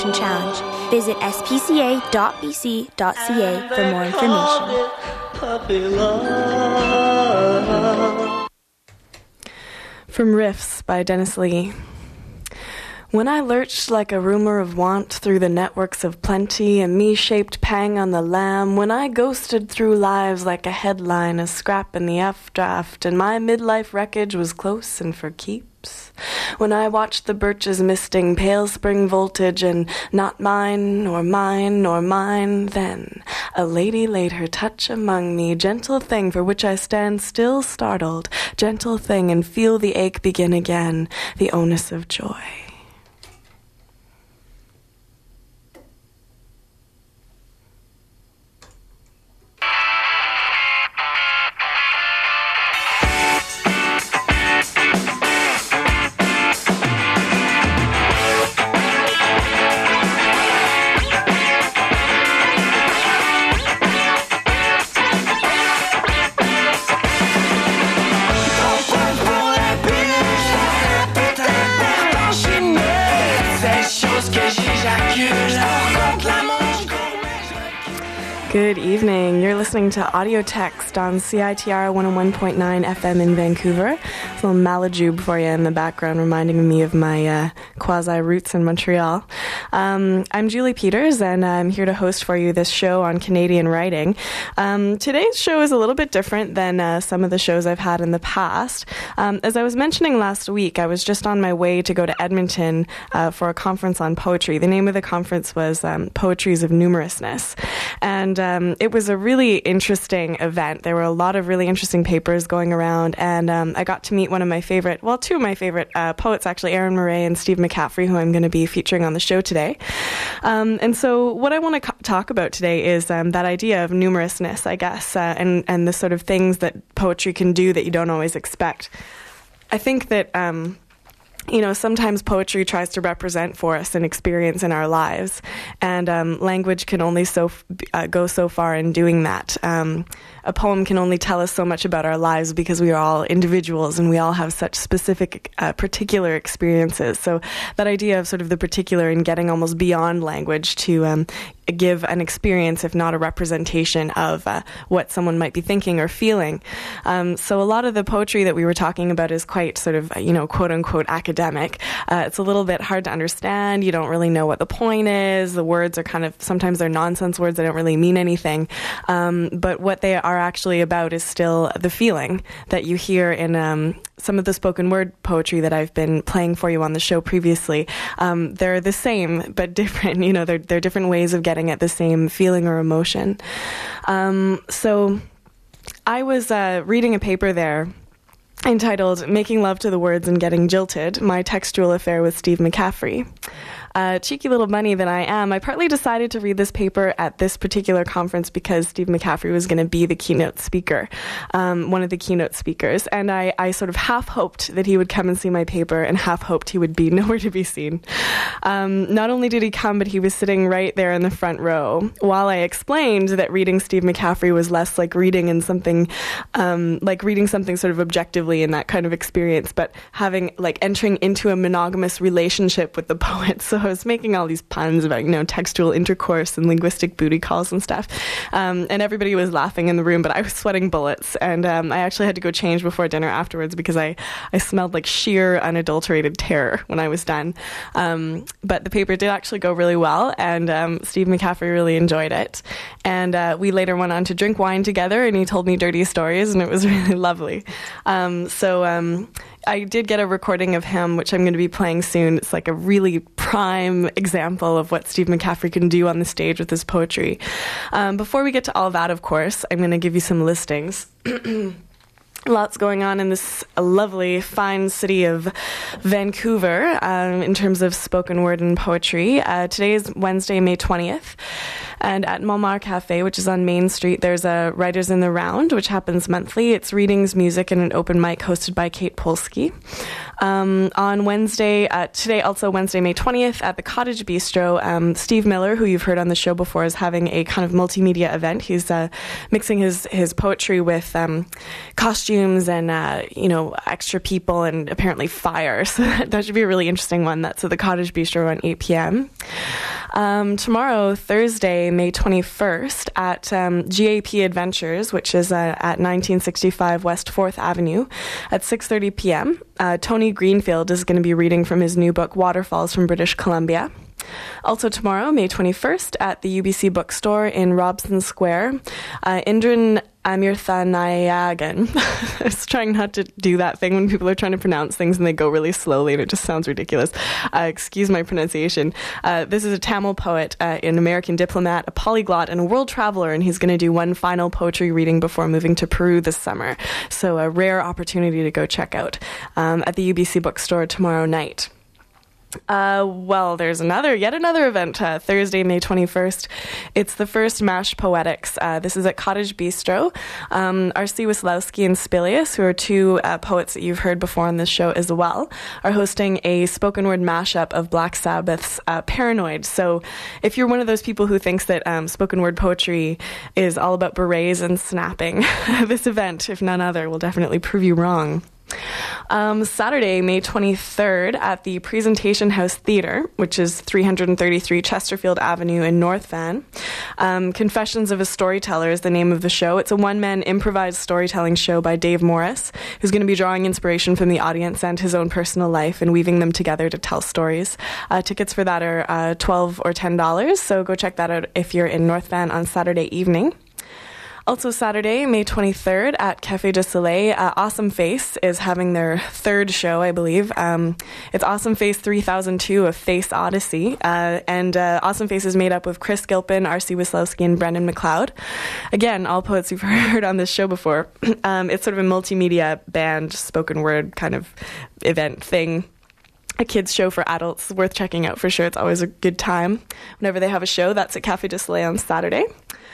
Challenge. Visit spca.bc.ca for more information. From Riffs by Dennis Lee. When I lurched like a rumor of want through the networks of plenty, a me-shaped pang on the lamb, when I ghosted through lives like a headline, a scrap in the F-draft, and my midlife wreckage was close and for keeps, when I watched the birches misting pale spring voltage and not mine, nor mine, nor mine, then a lady laid her touch among me, gentle thing for which I stand still startled, gentle thing and feel the ache begin again, the onus of joy. Good evening. You're listening to Audio Text on CITR 101.9 FM in Vancouver. It's a little Malajube for you in the background, reminding me of my quasi-roots in Montreal. I'm Julie Peters, and I'm here to host for you this show on Canadian writing. Today's show is a little bit different than some of the shows I've had in the past. As I was mentioning last week, I was just on my way to go to Edmonton for a conference on poetry. The name of the conference was Poetries of Numerousness. And it was a really interesting event. There were a lot of really interesting papers going around, and I got to meet two of my favorite poets, actually, Aaron Murray and Steve McCaffrey, who I'm going to be featuring on the show today. And so what I want to talk about today is that idea of numerousness, I guess, and the sort of things that poetry can do that you don't always expect. I think that sometimes poetry tries to represent for us an experience in our lives, and language can only go so far in doing that. A poem can only tell us so much about our lives because we are all individuals and we all have such specific, particular experiences. So that idea of sort of the particular and getting almost beyond language to give an experience, if not a representation of what someone might be thinking or feeling. So a lot of the poetry that we were talking about is quite sort of, quote unquote academic. It's a little bit hard to understand. You don't really know what the point is. The words are sometimes they're nonsense words. They don't really mean anything. But what they are actually about is still the feeling that you hear in some of the spoken word poetry that I've been playing for you on the show previously. They're the same, but different. They're different ways of getting at the same feeling or emotion. So I was reading a paper there entitled Making Love to the Words and Getting Jilted, My Textual Affair with Steve McCaffrey. Cheeky little bunny that I am, I partly decided to read this paper at this particular conference because Steve McCaffrey was going to be the keynote speaker, one of the keynote speakers, and I sort of half hoped that he would come and see my paper and half hoped he would be nowhere to be seen. Not only did he come, but he was sitting right there in the front row while I explained that reading Steve McCaffrey was less like reading in something, sort of objectively in that kind of experience, but entering into a monogamous relationship with the poet. So I was making all these puns about, textual intercourse and linguistic booty calls and stuff. And everybody was laughing in the room, but I was sweating bullets. And I actually had to go change before dinner afterwards because I smelled like sheer unadulterated terror when I was done. But the paper did actually go really well, and Steve McCaffrey really enjoyed it. And we later went on to drink wine together, and he told me dirty stories, and it was really lovely. So I did get a recording of him, which I'm going to be playing soon. It's like a really prime example of what Steve McCaffrey can do on the stage with his poetry. Before we get to all of that, of course, I'm going to give you some listings. Lots going on in this lovely, fine city of Vancouver in terms of spoken word and poetry. Today is Wednesday, May 20th. And at Montmartre Cafe, which is on Main Street, there's a Writers in the Round, which happens monthly. It's readings, music, and an open mic hosted by Kate Polsky. On Wednesday, today also Wednesday, May 20th, at the Cottage Bistro, Steve Miller, who you've heard on the show before, is having a kind of multimedia event. He's mixing his poetry with costumes and, extra people and apparently fire. So that should be a really interesting one. That's at the Cottage Bistro on 8 p.m. Tomorrow, Thursday, May 21st, at GAP Adventures, which is at 1965 West 4th Avenue, at 6:30 p.m. Tony Greenfield is going to be reading from his new book, Waterfalls from British Columbia. Also tomorrow, May 21st, at the UBC Bookstore in Robson Square, Indran Amirthanayagan. I was trying not to do that thing when people are trying to pronounce things and they go really slowly and it just sounds ridiculous. Excuse my pronunciation. This is a Tamil poet, an American diplomat, a polyglot, and a world traveler, and he's going to do one final poetry reading before moving to Peru this summer. So a rare opportunity to go check out at the UBC Bookstore tomorrow night. There's yet another event, Thursday, May 21st. It's the first MASH Poetics. This is at Cottage Bistro. R.C. Wislowski and Spilius, who are two poets that you've heard before on this show as well, are hosting a spoken word mashup of Black Sabbath's Paranoid. So if you're one of those people who thinks that spoken word poetry is all about berets and snapping, this event, if none other, will definitely prove you wrong. Saturday, May 23rd, at the Presentation House Theatre, which is 333 Chesterfield Avenue in North Van. Confessions of a Storyteller is the name of the show. It's a one-man improvised storytelling show by Dave Morris, who's going to be drawing inspiration from the audience and his own personal life and weaving them together to tell stories. Tickets for that are $12 or $10, so go check that out if you're in North Van on Saturday evening. Also Saturday, May 23rd, at Café du Soleil, Awesome Face is having their third show, I believe. It's Awesome Face 3002, a Face Odyssey. And Awesome Face is made up of Chris Gilpin, R.C. Wislowski, and Brendan McLeod. Again, all poets you've heard on this show before. It's sort of a multimedia band, spoken word kind of event thing. A kids show for adults, worth checking out for sure. It's always a good time whenever they have a show. That's at Café du Soleil on Saturday.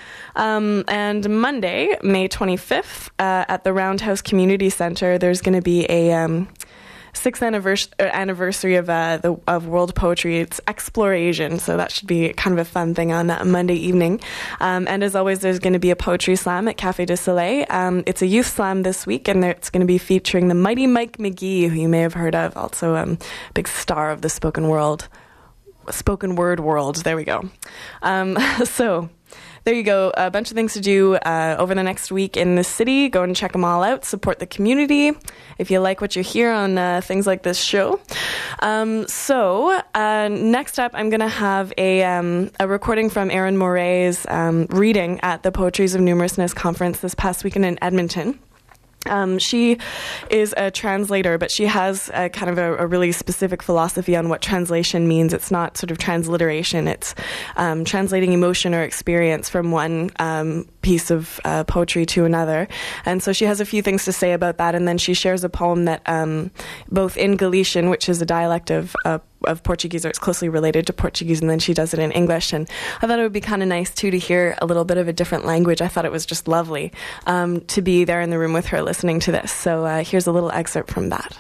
And Monday, May 25th, at the Roundhouse Community Center, there's going to be a sixth anniversary of World Poetry. It's Exploration, so that should be kind of a fun thing on that Monday evening. And as always, there's going to be a poetry slam at Café du Soleil. It's a youth slam this week, and it's going to be featuring the mighty Mike McGee, who you may have heard of, also a big star of the spoken word world. There we go. So there you go. A bunch of things to do over the next week in the city. Go and check them all out. Support the community if you like what you hear on things like this show. So next up, I'm going to have a recording from Erin Moray's reading at the Poetries of Numerousness conference this past weekend in Edmonton. She is a translator, but she has kind of a really specific philosophy on what translation means. It's not sort of transliteration. It's translating emotion or experience from one piece of poetry to another. And so she has a few things to say about that. And then she shares a poem that both in Galician, which is a dialect of Portuguese, or it's closely related to Portuguese, and then she does it in English. And I thought it would be kind of nice, too, to hear a little bit of a different language. I thought it was just lovely to be there in the room with her listening to this. So here's a little excerpt from that.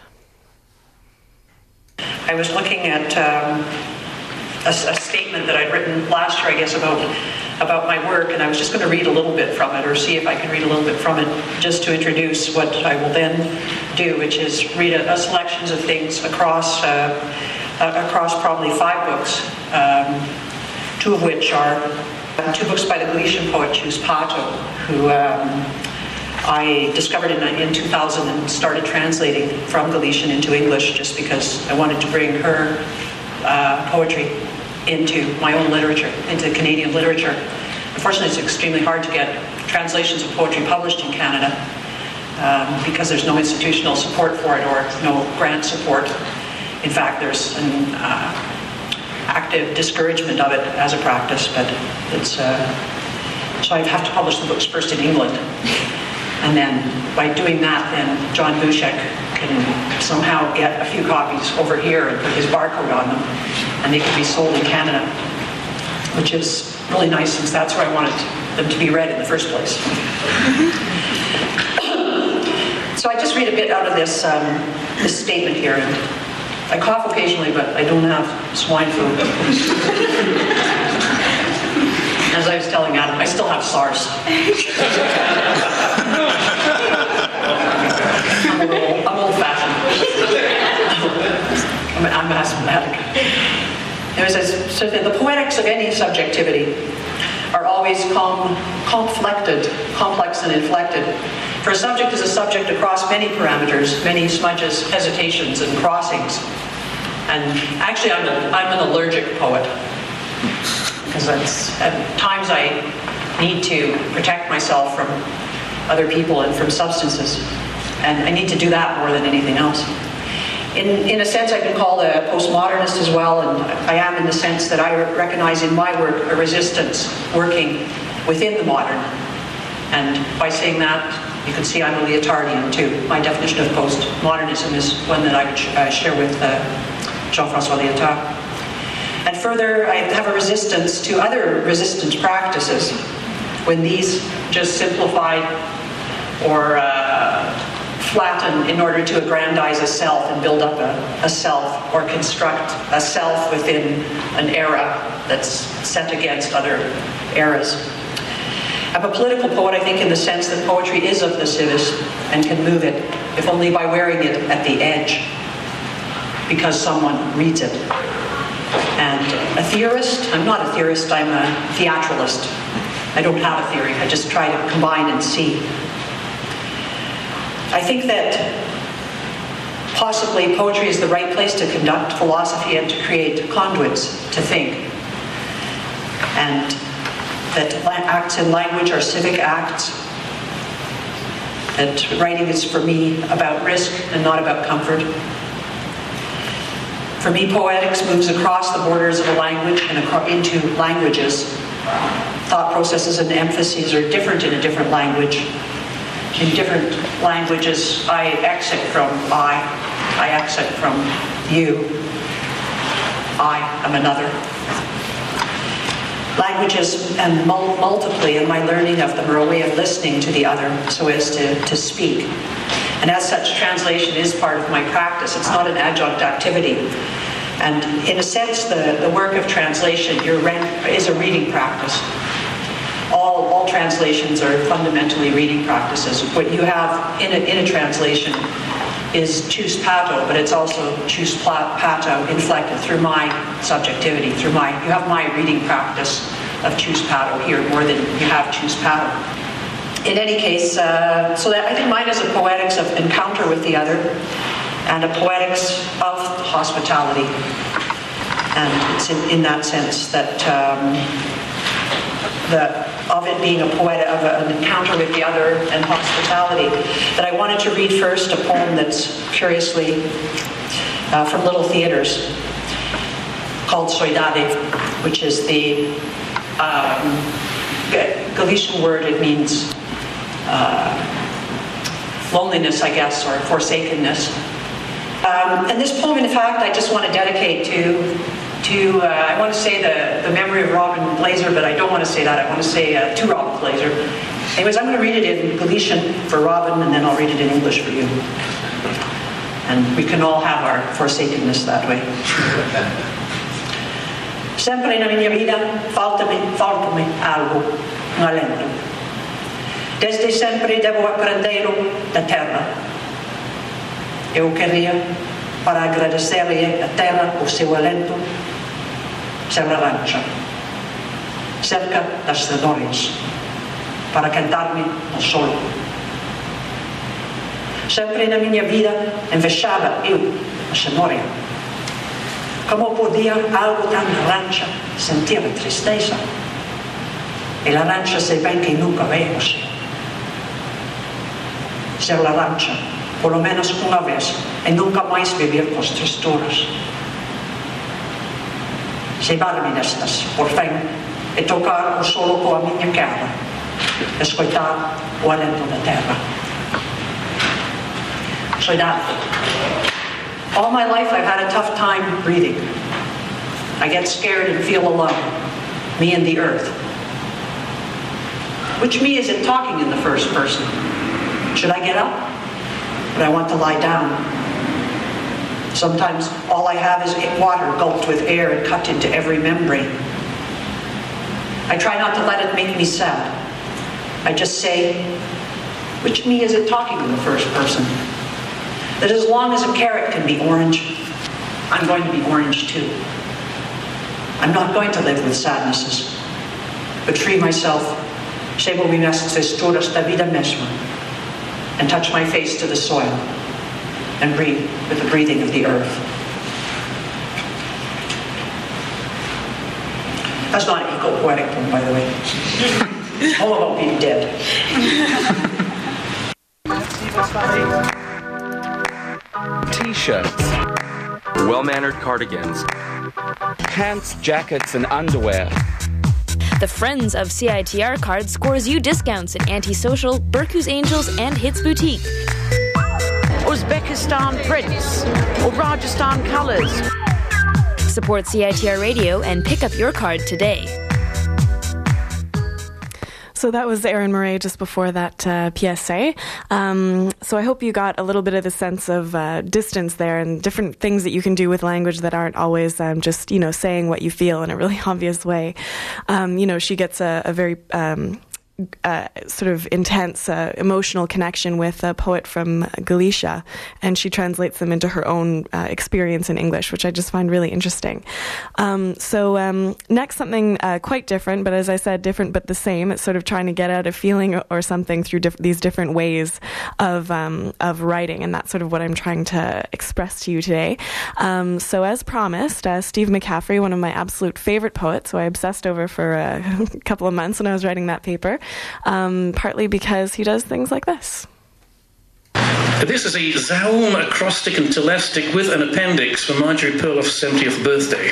I was looking at a statement that I'd written last year, I guess, about my work, and I was just going to read a little bit from it, or see if I can read a little bit from it, just to introduce what I will then do, which is read a selections of things across probably 5 books, 2 of which are 2 books by the Galician poet Chus Pato, who I discovered in 2000 and started translating from Galician into English just because I wanted to bring her poetry into my own literature, into Canadian literature. Unfortunately, it's extremely hard to get translations of poetry published in Canada because there's no institutional support for it or no grant support. In fact, there's an active discouragement of it as a practice, but it's so I'd have to publish the books first in England, and then by doing that, then John Bushek can somehow get a few copies over here and put his barcode on them, and they can be sold in Canada. which is really nice since that's where I wanted them to be read in the first place. So I just read a bit out of this statement here. And I cough occasionally, but I don't have swine flu. As I was telling Adam, I still have SARS. I'm old-fashioned. I'm asthmatic. It says that the poetics of any subjectivity are always complex and inflected. For a subject is a subject across many parameters, many smudges, hesitations, and crossings. And actually, I'm an allergic poet. Because at times I need to protect myself from other people and from substances. And I need to do that more than anything else. In a sense, I've been called a postmodernist as well, and I am in the sense that I recognize in my work a resistance working within the modern. And by saying that, you can see I'm a Lyottardian too. My definition of postmodernism is one that I share with Jean-François Lyotard. And further, I have a resistance to other resistance practices when these just simplified or flatten in order to aggrandize a self and build up a self, or construct a self within an era that's set against other eras. I'm a political poet, I think, in the sense that poetry is of the civis and can move it, if only by wearing it at the edge, because someone reads it. And a theorist? I'm not a theorist, I'm a theatralist. I don't have a theory, I just try to combine and see. I think that possibly poetry is the right place to conduct philosophy and to create conduits to think. And that acts in language are civic acts. That writing is for me about risk and not about comfort. For me, poetics moves across the borders of a language and into languages. Thought processes and emphases are different in a different language. In different languages, I exit from I exit from you. I am another. Languages and multiply, and my learning of them are a way of listening to the other so as to speak. And as such, translation is part of my practice. It's not an adjunct activity. And in a sense, the work of translation is a reading practice. All translations are fundamentally reading practices. What you have in a translation is jus pato, but it's also jus pato inflected through my subjectivity, you have my reading practice of jus pato here more than you have jus pato. In any case, so that I think mine is a poetics of encounter with the other and a poetics of hospitality. And it's in that sense that of it being a poet of an encounter with the other and hospitality, that I wanted to read first a poem that's curiously from Little Theatres called Soidade, which is the Galician word. It means loneliness, I guess, or forsakenness. And this poem, in fact, I just want to dedicate to I want to say the memory of Robin Blazer, but I don't want to say that. I want to say to Robin Blazer. Anyways, I'm going to read it in Galician for Robin, and then I'll read it in English for you. And we can all have our forsakenness that way. Sempre na minha vida falta-me algo, um alento. Desde sempre devo aprender da terra. Eu queria, para agradecer-lhe a terra o seu alento, ser laranja, cerca das cenouras, para cantar-me ao sol. Sempre na minha vida invejava eu a cenoura. Como podia algo tão laranja sentir a tristeza? E laranja sei bem que nunca veio o céu. Ser laranja, por lo menos uma vez, e nunca mais viver com as tristuras. Cebar-me destas, por fim, e tocar o solo com a minha cara, escutar o alento da terra. Soidade. All my life I've had a tough time breathing. I get scared and feel alone. me and the earth. Which me is it talking in the first person? Should I get up? But I want to lie down. Sometimes all I have is water gulped with air and cut into every membrane. I try not to let it make me sad. I just say, which me is it talking in the first person? That as long as a carrot can be orange, I'm going to be orange too. I'm not going to live with sadnesses, but free myself, and touch my face to the soil and breathe with the breathing of the earth. That's not an eco-poetic poem, by the way. It's all about being dead. T-shirts, well-mannered cardigans, pants, jackets, and underwear. The Friends of CITR card scores you discounts at Antisocial, Berku's Angels, and Hits Boutique. Uzbekistan prints or Rajasthan colours. Support CITR Radio and pick up your card today. So that was Erin Murray just before that PSA. So I hope you got a little bit of the sense of distance there and different things that you can do with language that aren't always just, saying what you feel in a really obvious way. She gets a very sort of intense emotional connection with a poet from Galicia, and she translates them into her own experience in English, which I just find really interesting. So next, something quite different, but as I said, different but the same. It's sort of trying to get out a feeling or something through these different ways of writing, and that's sort of what I'm trying to express to you today. So as promised, Steve McCaffrey, one of my absolute favorite poets, who I obsessed over for a couple of months when I was writing that paper, partly because he does things like this. This is a Zaum acrostic and telestic with an appendix for Marjorie Perloff's 70th birthday.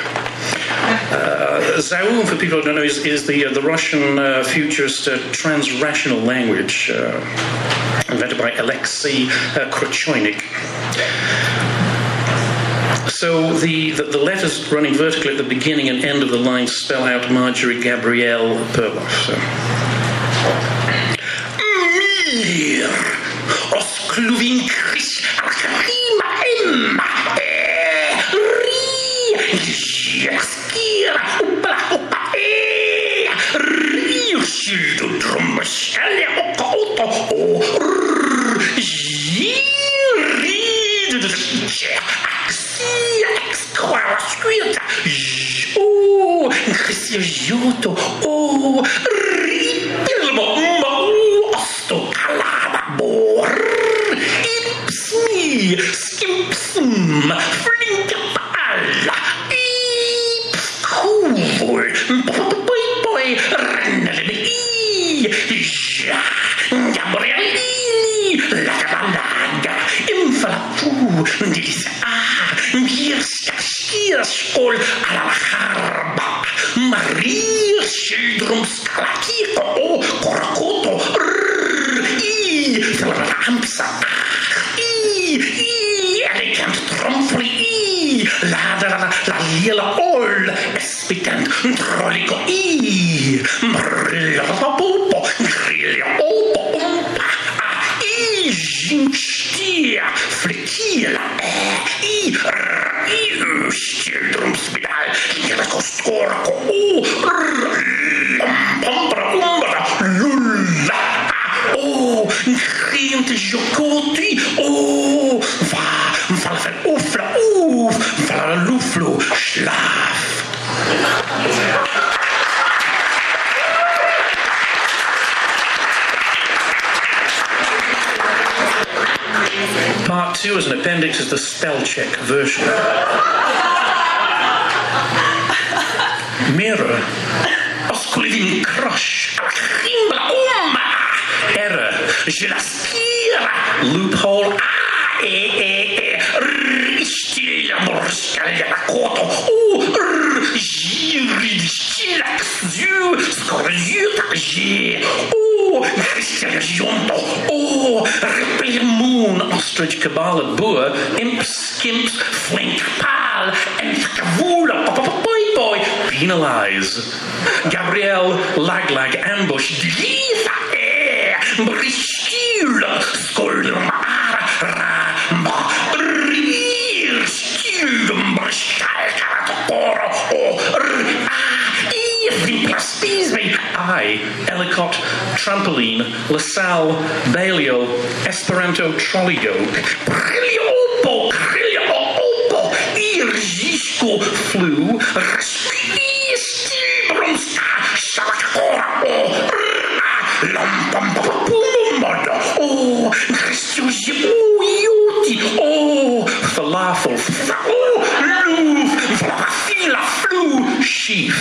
Zaum, for people who don't know, is the Russian futurist transrational language invented by Alexei Krochoinik. So the letters running vertically at the beginning and end of the line spell out Marjorie Gabrielle Perloff. So. Part 2 as an appendix is the spell check version. Mirror. Osculivin crush. Error. Gelaskira. Loophole. Stilla morskalia koto. Juridischilak. Skorjuta. Repair moon, ostrich, kabbalah, boer, imps, skimps, flink, pal, en kavula, boy, penalize. Gabrielle Laglag ambush Dilitha Bristol Skoldum Arama Rir Skildum Bristol I, Ellicott, Trampoline, LaSalle, Balliol, Esperanto Trolley Yoke, Priliopo, Kriliopo, Irgisco Flu, Stibrumsta, Shalakora, Lampamapumada, oh, Christusi, oh, Yuti, oh, Falafel, oh, Loof, Flafila, Flu, Sheaf.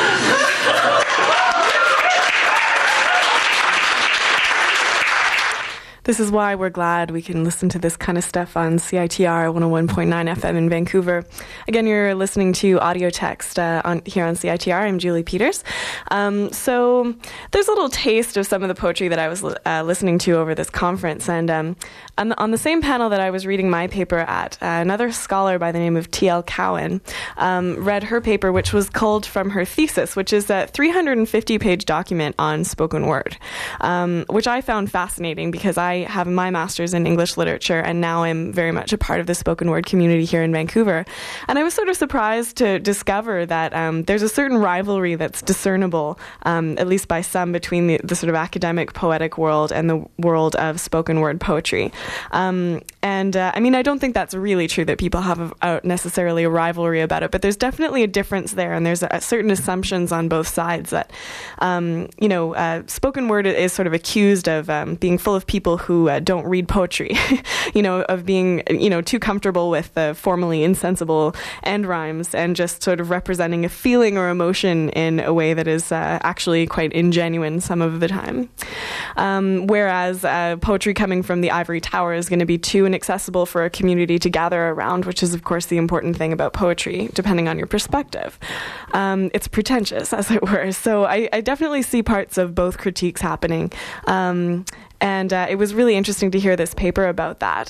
This is why we're glad we can listen to this kind of stuff on CITR 101.9 FM in Vancouver. Again, you're listening to Audio Text here on CITR. I'm Julie Peters. So there's a little taste of some of the poetry that I was listening to over this conference. And on the same panel that I was reading my paper at, another scholar by the name of T.L. Cowan read her paper, which was culled from her thesis, which is a 350-page document on spoken word, which I found fascinating because I have my master's in English literature and now I'm very much a part of the spoken word community here in Vancouver. And I was sort of surprised to discover that there's a certain rivalry that's discernible, at least by some, between the sort of academic poetic world and the world of spoken word poetry. I mean, I don't think that's really true that people have necessarily a rivalry about it, but there's definitely a difference there, and there's certain assumptions on both sides that, spoken word is sort of accused of being full of people who don't read poetry, of being, too comfortable with the formally insensible end rhymes and just sort of representing a feeling or emotion in a way that is actually quite ingenuine some of the time. Whereas poetry coming from the ivory tower is going to be too inaccessible for a community to gather around, which is, of course, the important thing about poetry, depending on your perspective. It's pretentious, as it were. So I definitely see parts of both critiques happening. And it was really interesting to hear this paper about that.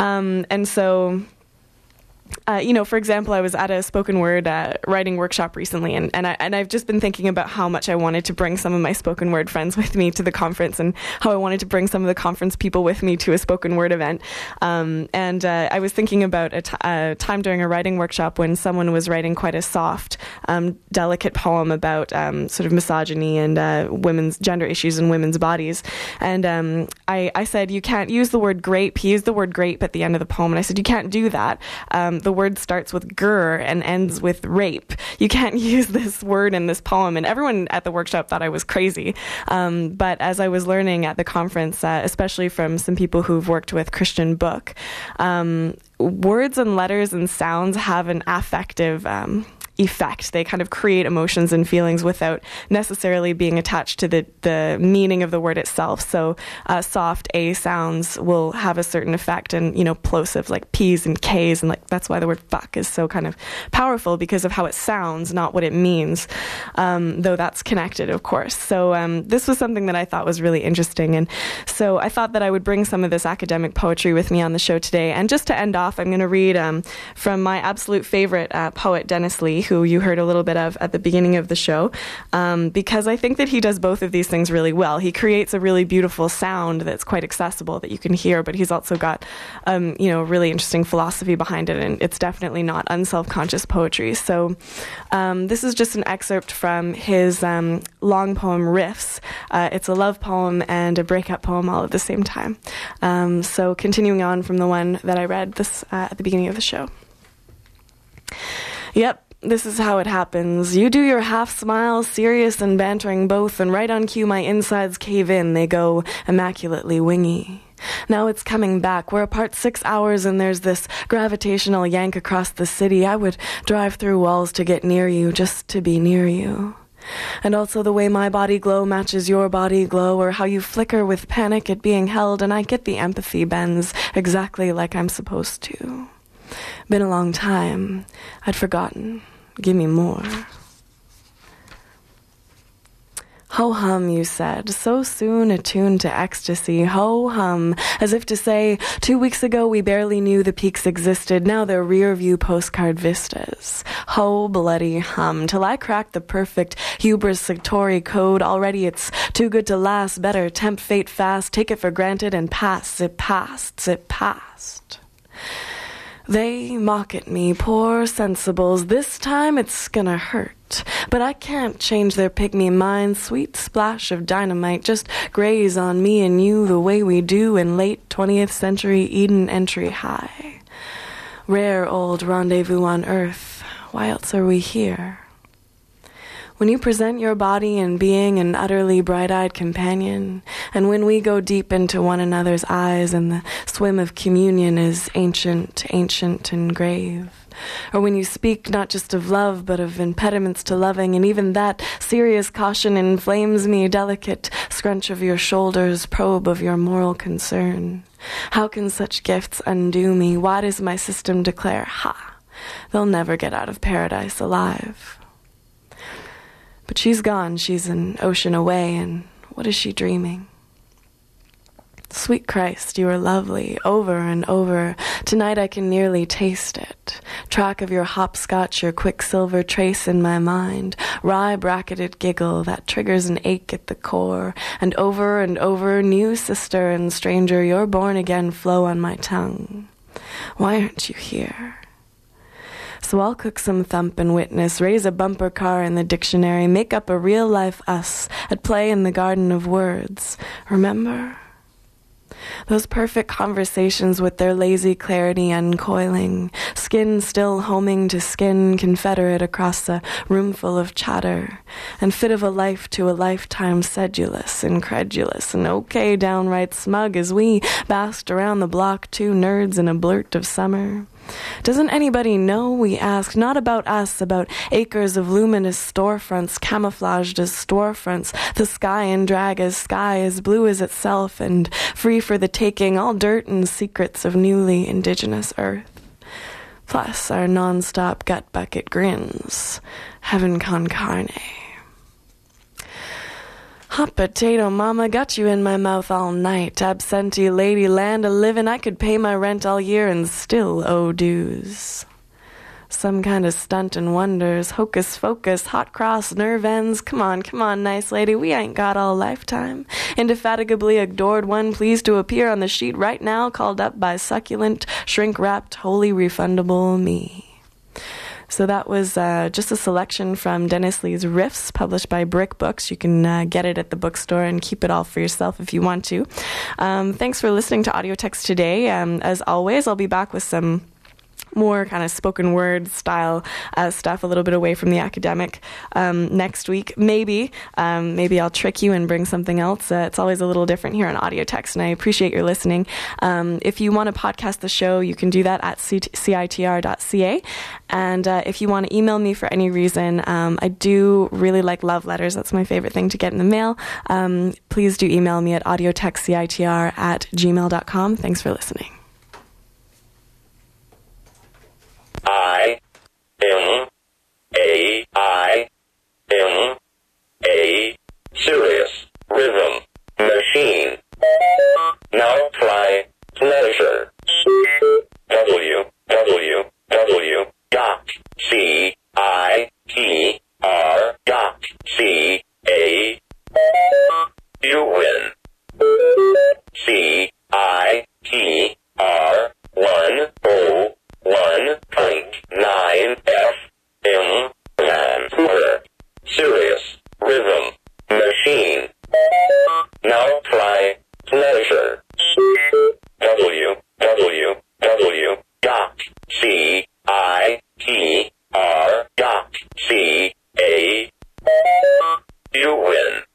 For example, I was at a spoken word writing workshop recently, and I've just been thinking about how much I wanted to bring some of my spoken word friends with me to the conference, and how I wanted to bring some of the conference people with me to a spoken word event. I was thinking about a time during a writing workshop when someone was writing quite a soft, delicate poem about sort of misogyny and women's gender issues and women's bodies. And I said, you can't use the word grape. He used the word grape at the end of the poem, and I said, you can't do that. The word starts with gur and ends with rape. You can't use this word in this poem. And everyone at the workshop thought I was crazy. But as I was learning at the conference, especially from some people who've worked with Christian Book, words and letters and sounds have an affective effect. They kind of create emotions and feelings without necessarily being attached to the meaning of the word itself. So soft A sounds will have a certain effect, and plosives like P's and K's, and that's why the word fuck is so kind of powerful, because of how it sounds, not what it means, though that's connected, of course. So this was something that I thought was really interesting, and so I thought that I would bring some of this academic poetry with me on the show today. And just to end off, I'm going to read from my absolute favorite poet, Dennis Lee, who you heard a little bit of at the beginning of the show, because I think that he does both of these things really well. He creates a really beautiful sound that's quite accessible that you can hear, but he's also got, really interesting philosophy behind it, and it's definitely not unself-conscious poetry. So this is just an excerpt from his long poem, Riffs. It's a love poem and a breakup poem all at the same time. So continuing on from the one that I read this at the beginning of the show. Yep. This is how it happens. You do your half smile, serious and bantering both, and right on cue my insides cave in. They go immaculately wingy. Now it's coming back. We're apart 6 hours and there's this gravitational yank across the city. I would drive through walls to get near you, just to be near you. And also the way my body glow matches your body glow, or how you flicker with panic at being held, and I get the empathy bends exactly like I'm supposed to. Been a long time. I'd forgotten. Give me more. Ho-hum, you said, so soon attuned to ecstasy. Ho-hum, as if to say, 2 weeks ago we barely knew the peaks existed, now they're rear-view postcard vistas. Ho-bloody hum, till I cracked the perfect hubris Satori code. Already it's too good to last, better tempt fate fast, take it for granted and pass. It passed, it passed. They mock at me, poor sensibles. This time it's gonna hurt. But I can't change their pygmy minds. Sweet splash of dynamite just graze on me and you the way we do in late 20th century Eden entry high. Rare old rendezvous on earth. Why else are we here? When you present your body and being an utterly bright-eyed companion, and when we go deep into one another's eyes and the swim of communion is ancient, ancient and grave, or when you speak not just of love but of impediments to loving, and even that serious caution inflames me, delicate scrunch of your shoulders, probe of your moral concern. How can such gifts undo me? Why does my system declare, ha, they'll never get out of paradise alive? But she's gone, she's an ocean away, and what is she dreaming? Sweet Christ, you are lovely, over and over. Tonight I can nearly taste it. Track of your hopscotch, your quicksilver trace in my mind. Wry bracketed giggle that triggers an ache at the core. And over, new sister and stranger, your born again flow on my tongue. Why aren't you here? So I'll cook some thump and witness, raise a bumper car in the dictionary, make up a real-life us at play in the garden of words. Remember? Those perfect conversations with their lazy clarity uncoiling, skin still homing to skin confederate across a roomful of chatter, and fit of a life to a lifetime sedulous, incredulous, and okay downright smug as we basked around the block, two nerds in a blurt of summer. Doesn't anybody know, we asked, not about us, about acres of luminous storefronts camouflaged as storefronts, the sky in drag as sky, as blue as itself, and free for the taking, all dirt and secrets of newly indigenous earth. Plus our non-stop gut bucket grins, heaven con carne. Hot potato, mama, got you in my mouth all night. Absentee lady, land a-livin', I could pay my rent all year and still owe dues. Some kind of stunt and wonders, hocus focus, hot cross, nerve ends. Come on, nice lady, we ain't got all lifetime. Indefatigably adored one, pleased to appear on the sheet right now, called up by succulent, shrink-wrapped, wholly refundable me. So that was just a selection from Dennis Lee's Riffs, published by Brick Books. You can get it at the bookstore and keep it all for yourself if you want to. Thanks for listening to Audio Text today. As always, I'll be back with some more kind of spoken word style stuff, a little bit away from the academic next week. Maybe I'll trick you and bring something else. It's always a little different here on Audio Text, and I appreciate your listening. If you want to podcast the show, you can do that at citr.ca. And if you want to email me for any reason, I do really like love letters. That's my favorite thing to get in the mail. Please do email me at audiotextcitr@gmail.com. Thanks for listening. I-M-A-I-M-A Sirius Rhythm Machine. Now try to measure. www.citr.ca. You win. CITR 101.9 FM Vancouver. Sirius Rhythm Machine. Now try to measure. www.citr.ca. You win.